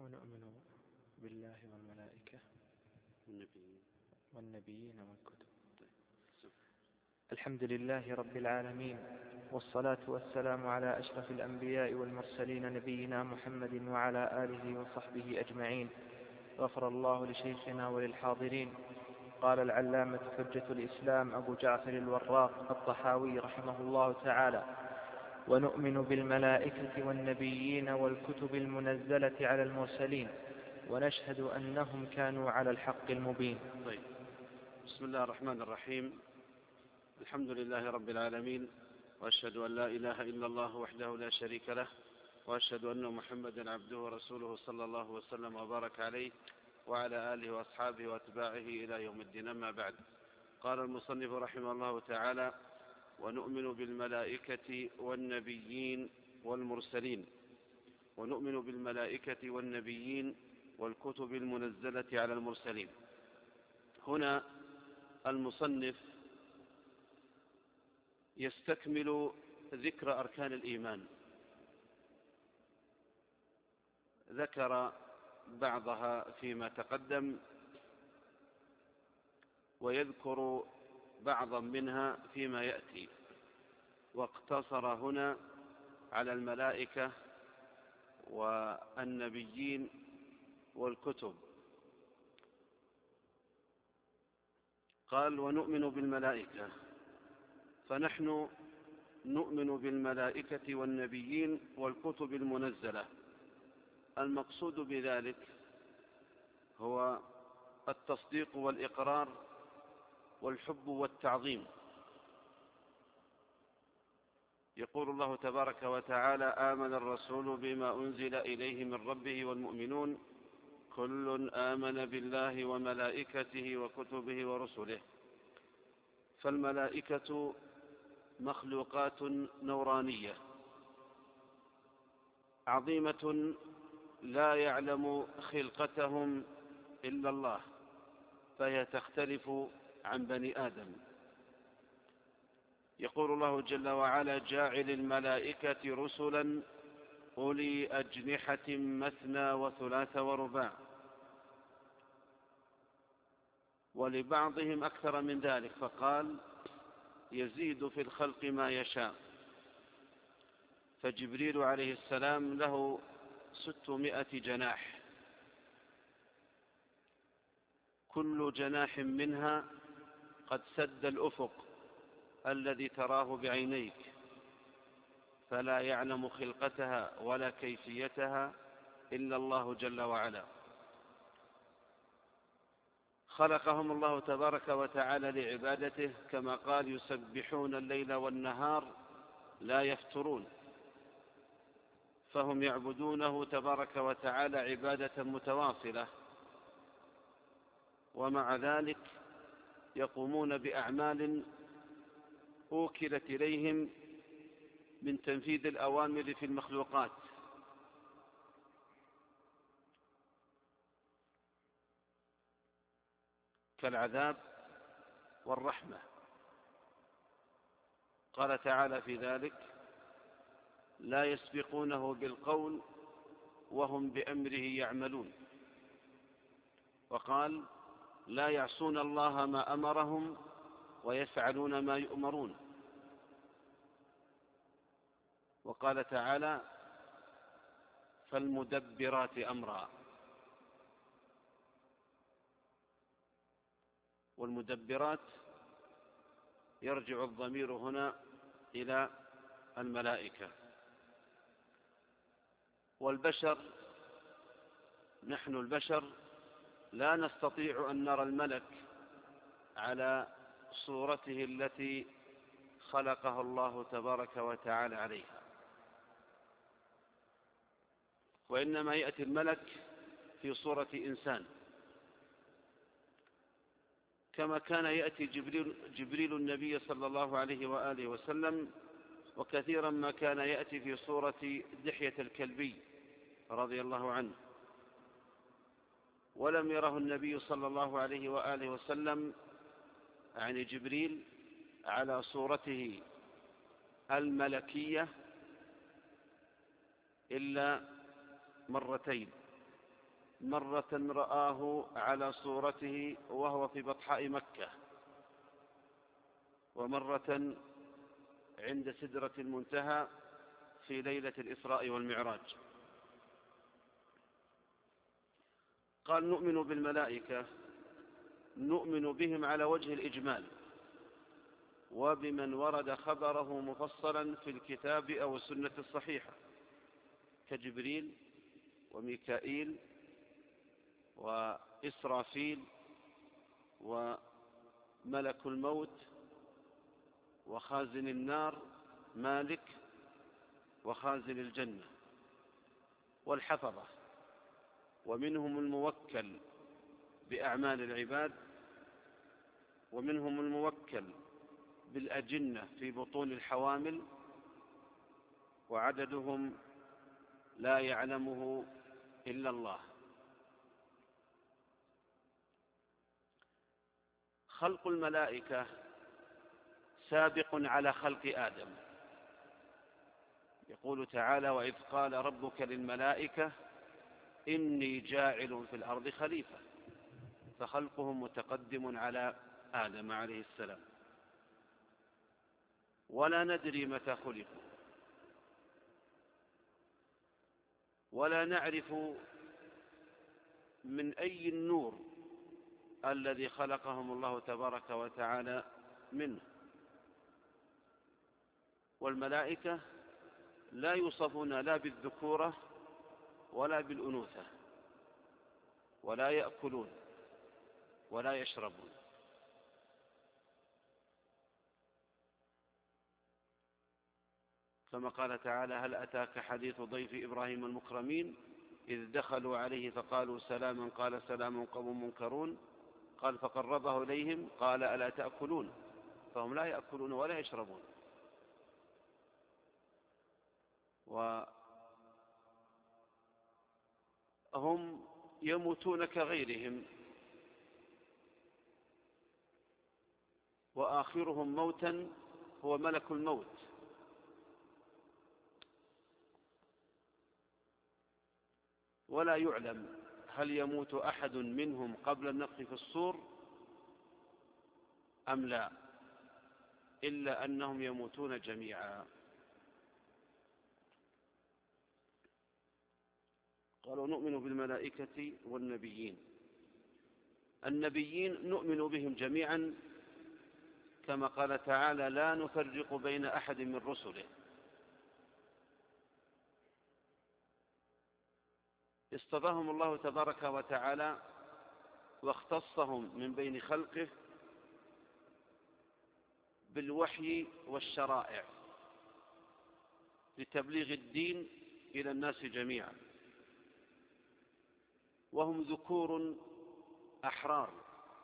ونؤمن بالله والملائكة والنبيين والكتب. الحمد لله رب العالمين، والصلاة والسلام على أشرف الأنبياء والمرسلين نبينا محمد وعلى آله وصحبه أجمعين. غفر الله لشيخنا وللحاضرين. قال العلامة حجة الإسلام أبو جعفر الوراق الطحاوي رحمه الله تعالى: ونؤمن بالملائكة والنبيين والكتب المنزلة على المرسلين، ونشهد أنهم كانوا على الحق المبين. طيب. بسم الله الرحمن الرحيم. الحمد لله رب العالمين، وأشهد أن لا إله إلا الله وحده لا شريك له، وأشهد أن محمدا عبده ورسوله صلى الله وسلم وبارك عليه وعلى آله وأصحابه وأتباعه إلى يوم الدين. أما بعد، قال المصنف رحمه الله تعالى: ونؤمن بالملائكة والنبيين والمرسلين، ونؤمن بالملائكة والنبيين والكتب المنزلة على المرسلين. هنا المصنف يستكمل ذكر أركان الإيمان، ذكر بعضها فيما تقدم ويذكر بعضا منها فيما يأتي، واقتصر هنا على الملائكة والنبيين والكتب. قال: ونؤمن بالملائكة، فنحن نؤمن بالملائكة والنبيين والكتب المنزلة. المقصود بذلك هو التصديق والإقرار والحب والتعظيم. يقول الله تبارك وتعالى: آمن الرسول بما أنزل إليه من ربه والمؤمنون كل آمن بالله وملائكته وكتبه ورسله. فالملائكة مخلوقات نورانية عظيمة لا يعلم خلقتهم إلا الله، فهي تختلف عن بني آدم. يقول الله جل وعلا: جاعل الملائكة رسلا أولي أجنحة مثنى وثلاث ورباع، ولبعضهم أكثر من ذلك، فقال: يزيد في الخلق ما يشاء. فجبريل عليه السلام له 600 جناح، كل جناح منها قد سد الأفق الذي تراه بعينيك، فلا يعلم خلقتها ولا كيفيتها إلا الله جل وعلا. خلقهم الله تبارك وتعالى لعبادته، كما قال: يسبحون الليل والنهار لا يفترون. فهم يعبدونه تبارك وتعالى عبادة متواصلة، ومع ذلك يقومون بأعمال أوكلت إليهم من تنفيذ الأوامر في المخلوقات، كالعذاب والرحمة. قال تعالى في ذلك: لا يسبقونه بالقول وهم بأمره يعملون. وقال: لا يعصون الله ما أمرهم ويفعلون ما يؤمرون. وقال تعالى: فالمدبرات أمرا. والمدبرات يرجع الضمير هنا إلى الملائكة. والبشر، نحن البشر لا نستطيع أن نرى الملك على صورته التي خلقه الله تبارك وتعالى عليها، وإنما يأتي الملك في صورة إنسان، كما كان يأتي جبريل النبي صلى الله عليه وآله وسلم، وكثيرا ما كان يأتي في صورة دحية الكلبي رضي الله عنه. ولم يره النبي صلى الله عليه وآله وسلم، يعني جبريل، على صورته الملكية إلا مرتين. مرة رآه على صورته وهو في بطحاء مكة، ومرة عند سدرة المنتهى في ليلة الإسراء والمعراج. قال نؤمن بالملائكة، نؤمن بهم على وجه الإجمال، وبمن ورد خبره مفصلا في الكتاب أو السنة الصحيحة كجبريل وميكائيل وإسرافيل وملك الموت وخازن النار مالك وخازن الجنة والحفظة، ومنهم الموكل بأعمال العباد، ومنهم الموكل بالأجنة في بطون الحوامل، وعددهم لا يعلمه إلا الله. خلق الملائكة سابق على خلق آدم. يقول تعالى: وإذ قال ربك للملائكة إني جاعل في الأرض خليفة، فخلقهم متقدم على آدم عليه السلام. ولا ندري متى خلقوا، ولا نعرف من أي النور الذي خلقهم الله تبارك وتعالى منه. والملائكة لا يوصفون لا بالذكورة ولا بالأنوثة، ولا يأكلون ولا يشربون. كما قال تعالى: هل أتاك حديث ضيف إبراهيم المكرمين إذ دخلوا عليه فقالوا سلاما قال سلام قوم منكرون قال فقربه إليهم قال ألا تأكلون، فهم لا يأكلون ولا يشربون. وهم يموتون كغيرهم، وآخرهم موتا هو ملك الموت. ولا يعلم هل يموت أحد منهم قبل النفخ في الصور أم لا، إلا أنهم يموتون جميعا. قالوا نؤمن بالملائكة والنبيين. النبيين نؤمن بهم جميعا، كما قال تعالى: لا نفرق بين أحد من رسله. اصطفاهم الله تبارك وتعالى واختصهم من بين خلقه بالوحي والشرائع لتبليغ الدين إلى الناس جميعا، وهم ذكور أحرار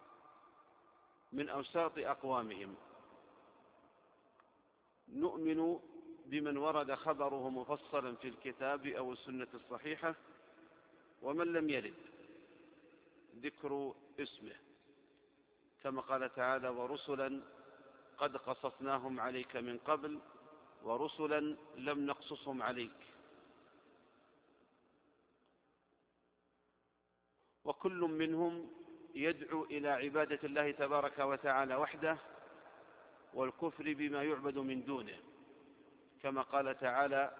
من أوساط أقوامهم. نؤمن بمن ورد خبره مفصلا في الكتاب أو السنة الصحيحة، ومن لم يرد ذكر اسمه، كما قال تعالى: ورسلا قد قصصناهم عليك من قبل ورسلا لم نقصصهم عليك. وكل منهم يدعو إلى عبادة الله تبارك وتعالى وحده والكفر بما يعبد من دونه، كما قال تعالى: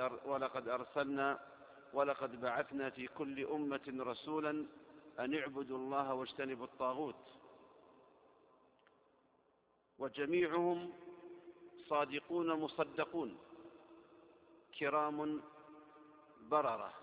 ولقد بعثنا في كل أمة رسولا أن اعبدوا الله واجتنبوا الطاغوت. وجميعهم صادقون مصدقون كرام بررة